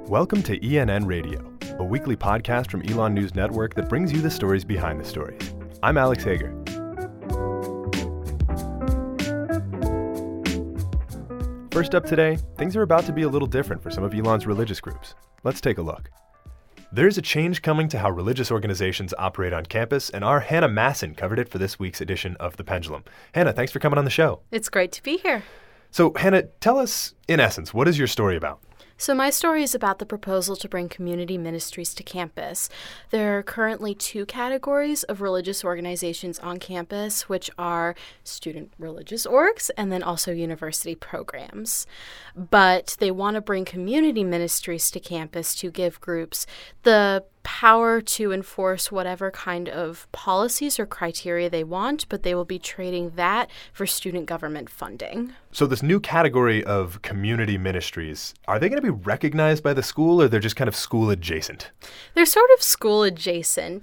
Welcome to ENN Radio, a weekly podcast from Elon News Network that brings you the stories behind the stories. I'm Alex Hager. First up today, things are about to be a little different for some of Elon's religious groups. Let's take a look. There's a change coming to how religious organizations operate on campus, and our Hannah Masson covered it for this week's edition of The Pendulum. Hannah, thanks for coming on the show. It's great to be here. So, Hannah, tell us, in essence, what is your story about? So my story is about the proposal to bring community ministries to campus. There are currently two categories of religious organizations on campus, which are student religious orgs and then also university programs. But they want to bring community ministries to campus to give groups the power to enforce whatever kind of policies or criteria they want, but they will be trading that for student government funding. So this new category of community ministries, are they going to be recognized by the school, or they're just kind of school adjacent? They're sort of school adjacent.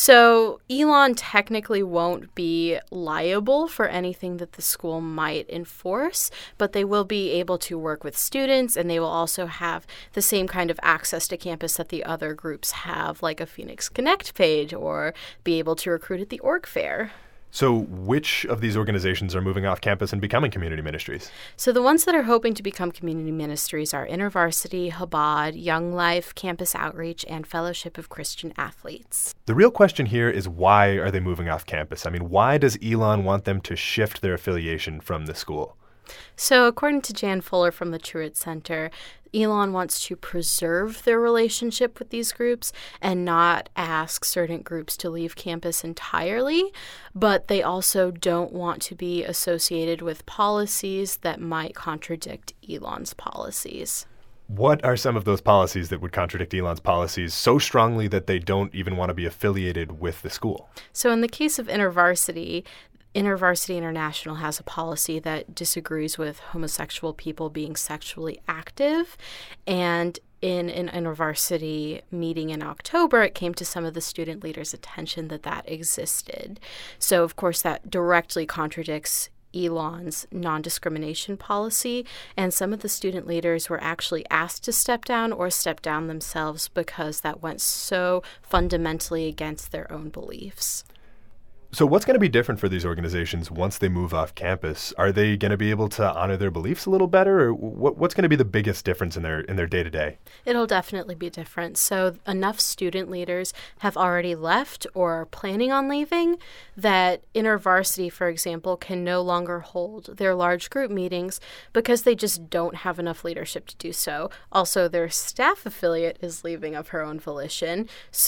So Elon technically won't be liable for anything that the school might enforce, but they will be able to work with students, and they will also have the same kind of access to campus that the other groups have, like a Phoenix Connect page, or be able to recruit at the org fair. So which of these organizations are moving off campus and becoming community ministries? So the ones that are hoping to become community ministries are InterVarsity, Chabad, Young Life, Campus Outreach, and Fellowship of Christian Athletes. The real question here is, why are they moving off campus? I mean, why does Elon want them to shift their affiliation from the school? So according to Jan Fuller from the Truett Center, Elon wants to preserve their relationship with these groups and not ask certain groups to leave campus entirely, but they also don't want to be associated with policies that might contradict Elon's policies. What are some of those policies that would contradict Elon's policies so strongly that they don't even want to be affiliated with the school? So in the case of InterVarsity International has a policy that disagrees with homosexual people being sexually active. And in an InterVarsity meeting in October, it came to some of the student leaders' attention that existed. So, of course, that directly contradicts Elon's non-discrimination policy, and some of the student leaders were actually asked to step down or step down themselves because that went so fundamentally against their own beliefs. So what's going to be different for these organizations once they move off campus? Are they going to be able to honor their beliefs a little better, or what's going to be the biggest difference in their day-to-day? It'll definitely be different. So enough student leaders have already left or are planning on leaving that InterVarsity, for example, can no longer hold their large group meetings because they just don't have enough leadership to do so. Also, their staff affiliate is leaving of her own volition,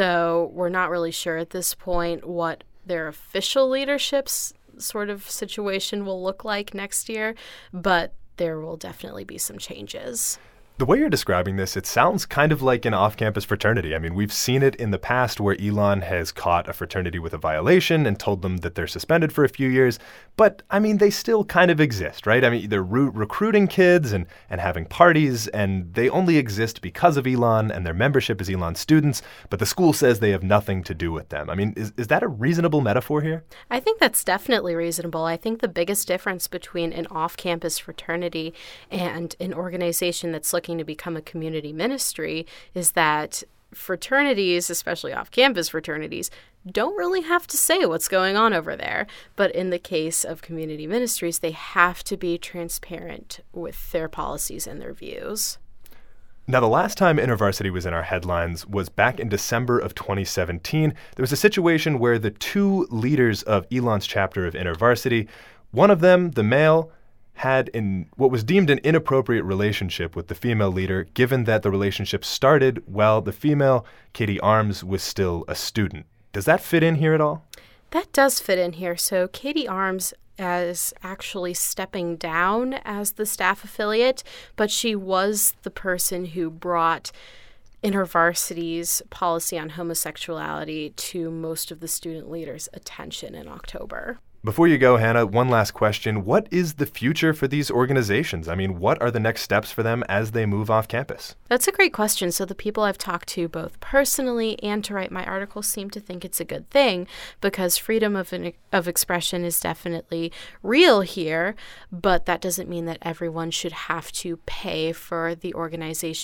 so we're not really sure at this point what their official leadership's sort of situation will look like next year, but there will definitely be some changes. The way you're describing this, it sounds kind of like an off-campus fraternity. I mean, we've seen it in the past where Elon has caught a fraternity with a violation and told them that they're suspended for a few years. But, I mean, they still kind of exist, right? I mean, they're recruiting kids and having parties, and they only exist because of Elon, and their membership is Elon's students, but the school says they have nothing to do with them. I mean, is that a reasonable metaphor here? I think that's definitely reasonable. I think the biggest difference between an off-campus fraternity and an organization that's looking to become a community ministry is that fraternities, especially off-campus fraternities, don't really have to say what's going on over there. But in the case of community ministries, they have to be transparent with their policies and their views. Now, the last time InterVarsity was in our headlines was back in December of 2017. There was a situation where the two leaders of Elon's chapter of InterVarsity, one of them, the male, had what was deemed an inappropriate relationship with the female leader, given that the relationship started while the female, Katie Arms, was still a student. Does that fit in here at all? That does fit in here. So Katie Arms is actually stepping down as the staff affiliate, but she was the person who brought InterVarsity's policy on homosexuality to most of the student leaders' attention in October. Before you go, Hannah, one last question. What is the future for these organizations? I mean, what are the next steps for them as they move off campus? That's a great question. So the people I've talked to both personally and to write my articles seem to think it's a good thing because freedom of expression is definitely real here, but that doesn't mean that everyone should have to pay for the organization's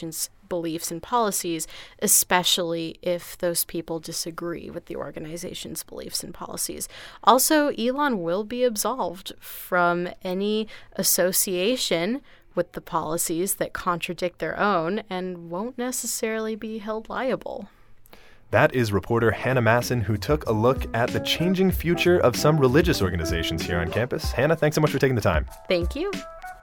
beliefs and policies, especially if those people disagree with the organization's beliefs and policies. Also, Elon will be absolved from any association with the policies that contradict their own and won't necessarily be held liable. That is reporter Hannah Masson, who took a look at the changing future of some religious organizations here on campus. Hannah, thanks so much for taking the time. Thank you.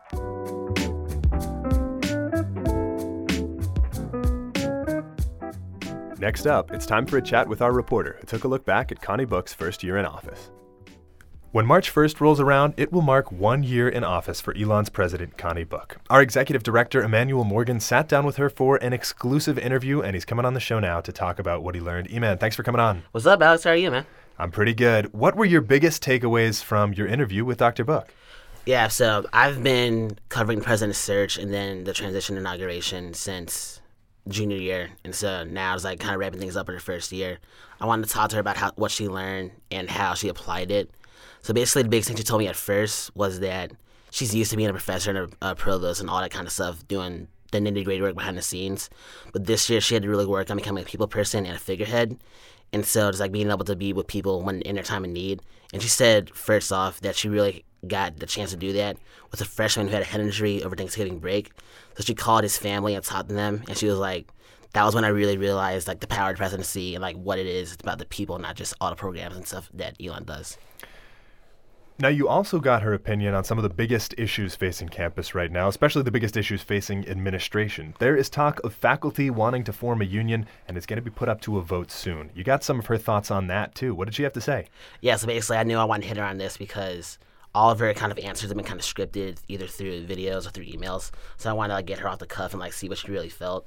Next up, it's time for a chat with our reporter who took a look back at Connie Book's first year in office. When March 1st rolls around, it will mark 1 year in office for Elon's president, Connie Book. Our executive director, Emmanuel Morgan, sat down with her for an exclusive interview, and he's coming on the show now to talk about what he learned. Eman, thanks for coming on. What's up, Alex? How are you, man? I'm pretty good. What were your biggest takeaways from your interview with Dr. Book? Yeah, so I've been covering the president's search and then the transition inauguration since junior year. And so now it's like kind of wrapping things up in her first year. I wanted to talk to her about what she learned and how she applied it. So basically, the biggest thing she told me at first was that she's used to being a professor and a provost and all that kind of stuff, doing the nitty-gritty work behind the scenes. But this year, she had to really work on becoming a people person and a figurehead. And so it's like being able to be with people when in their time of need. And she said, first off, that she really got the chance to do that with a freshman who had a head injury over Thanksgiving break. So she called his family and talked to them. And she was like, that was when I really realized like the power of the presidency and like what it is. It's about the people, not just all the programs and stuff that Elon does. Now, you also got her opinion on some of the biggest issues facing campus right now, especially the biggest issues facing administration. There is talk of faculty wanting to form a union, and it's going to be put up to a vote soon. You got some of her thoughts on that, too. What did she have to say? Yeah, so basically I knew I wanted to hit her on this because all of her kind of answers have been kind of scripted, either through videos or through emails. So I wanted to like get her off the cuff and like see what she really felt.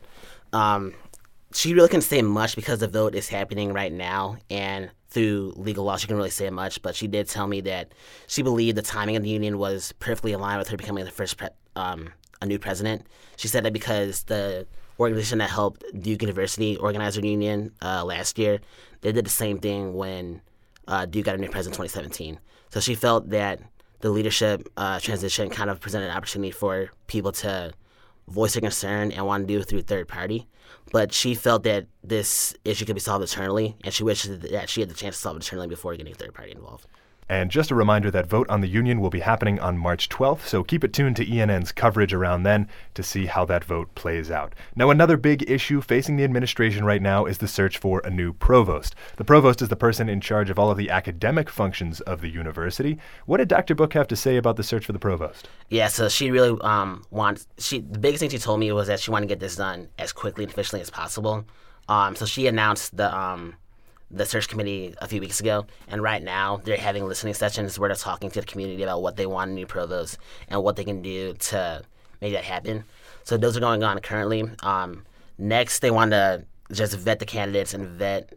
She really couldn't say much because the vote is happening right now, and through legal law, she couldn't really say much, but she did tell me that she believed the timing of the union was perfectly aligned with her becoming the first a new president. She said that because the organization that helped Duke University organize their union last year, they did the same thing when Duke got a new president in 2017. So she felt that the leadership transition kind of presented an opportunity for people to voice their concern and want to do it through a third party. But she felt that this issue could be solved internally, and she wished that she had the chance to solve it internally before getting a third party involved. And just a reminder that vote on the union will be happening on March 12th, so keep it tuned to ENN's coverage around then to see how that vote plays out. Now, another big issue facing the administration right now is the search for a new provost. The provost is the person in charge of all of the academic functions of the university. What did Dr. Book have to say about the search for the provost? Yeah, so she really the biggest thing she told me was that she wanted to get this done as quickly and efficiently as possible. So she announced the search committee a few weeks ago, and right now they're having listening sessions where they're talking to the community about what they want in a new provost and what they can do to make that happen. So those are going on currently. Next, they want to just vet the candidates and vet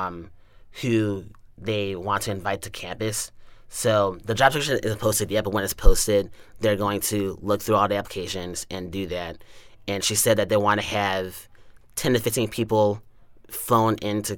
who they want to invite to campus. So the job description isn't posted yet, but when it's posted, they're going to look through all the applications and do that. And she said that they want to have 10 to 15 people flown in to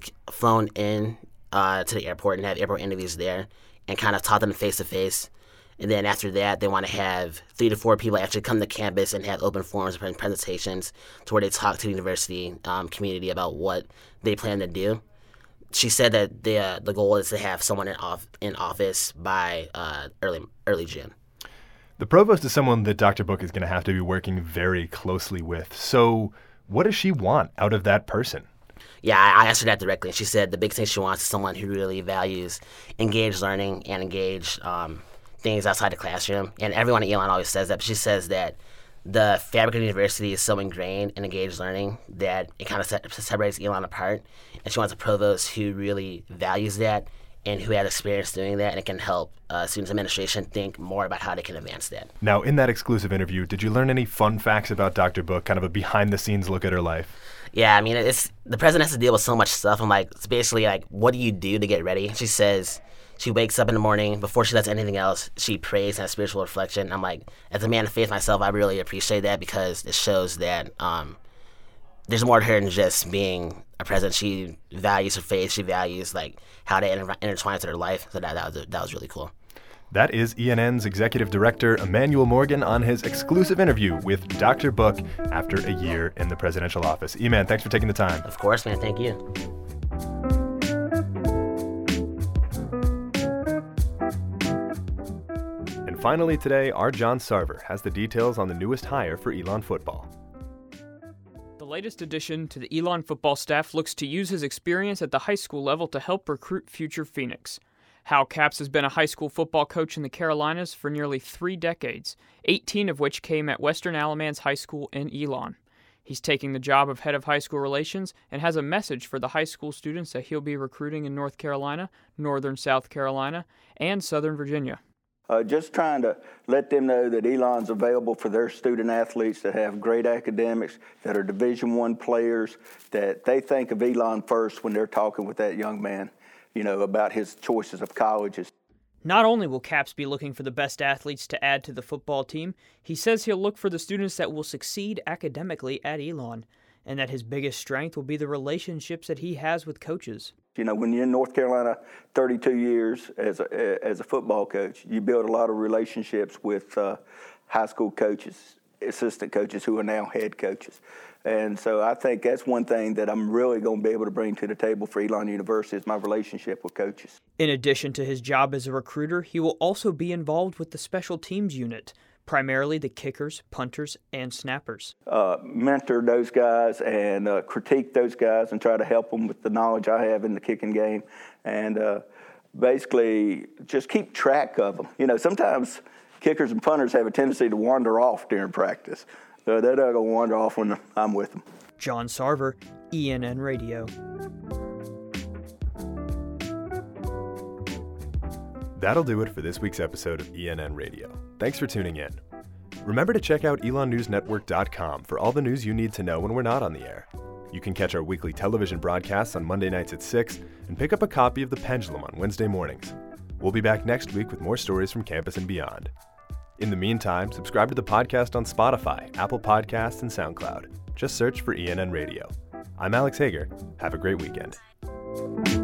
the airport and have airport interviews there and kind of talk to them face to face. And then after that, they want to have 3 to 4 people actually come to campus and have open forums and presentations to where they talk to the university community about what they plan to do. She said that the goal is to have someone in office by early June. The provost is someone that Dr. Book is going to have to be working very closely with. So what does she want out of that person? Yeah, I asked her that directly, and she said the big thing she wants is someone who really values engaged learning and engaged things outside the classroom. And everyone at Elon always says that, but she says that the fabric of the university is so ingrained in engaged learning that it kind of separates Elon apart. And she wants a provost who really values that and who has experience doing that, and it can help students' administration think more about how they can advance that. Now, in that exclusive interview, did you learn any fun facts about Dr. Book, kind of a behind-the-scenes look at her life? Yeah, I mean, the president has to deal with so much stuff. I'm like, it's basically like, what do you do to get ready? She says she wakes up in the morning. Before she does anything else, she prays and has spiritual reflection. I'm like, as a man of faith myself, I really appreciate that because it shows that there's more to her than just being a president. She values her faith. She values like how they intertwine with her life. So that was really cool. That is ENN's Executive Director Emmanuel Morgan on his exclusive interview with Dr. Book after a year in the presidential office. E-Man, thanks for taking the time. Of course, man. Thank you. And finally today, our John Sarver has the details on the newest hire for Elon football. The latest addition to the Elon football staff looks to use his experience at the high school level to help recruit future Phoenix. Hal Capps has been a high school football coach in the Carolinas for nearly 3 decades, 18 of which came at Western Alamance High School in Elon. He's taking the job of head of high school relations and has a message for the high school students that he'll be recruiting in North Carolina, Northern South Carolina, and Southern Virginia. Just trying to let them know that Elon's available for their student athletes that have great academics, that are Division I players, that they think of Elon first when they're talking with that young man, about his choices of colleges. Not only will Capps be looking for the best athletes to add to the football team, he says he'll look for the students that will succeed academically at Elon, and that his biggest strength will be the relationships that he has with coaches. When you're in North Carolina 32 years as a football coach, you build a lot of relationships with high school coaches, assistant coaches who are now head coaches. And so I think that's one thing that I'm really going to be able to bring to the table for Elon University is my relationship with coaches. In addition to his job as a recruiter, he will also be involved with the special teams unit, primarily the kickers, punters, and snappers. Mentor those guys and critique those guys and try to help them with the knowledge I have in the kicking game. And basically just keep track of them. Sometimes kickers and punters have a tendency to wander off during practice. So they're not going to wander off when I'm with them. John Sarver, ENN Radio. That'll do it for this week's episode of ENN Radio. Thanks for tuning in. Remember to check out elonnewsnetwork.com for all the news you need to know when we're not on the air. You can catch our weekly television broadcasts on Monday nights at 6 and pick up a copy of The Pendulum on Wednesday mornings. We'll be back next week with more stories from campus and beyond. In the meantime, subscribe to the podcast on Spotify, Apple Podcasts, and SoundCloud. Just search for ENN Radio. I'm Alex Hager. Have a great weekend.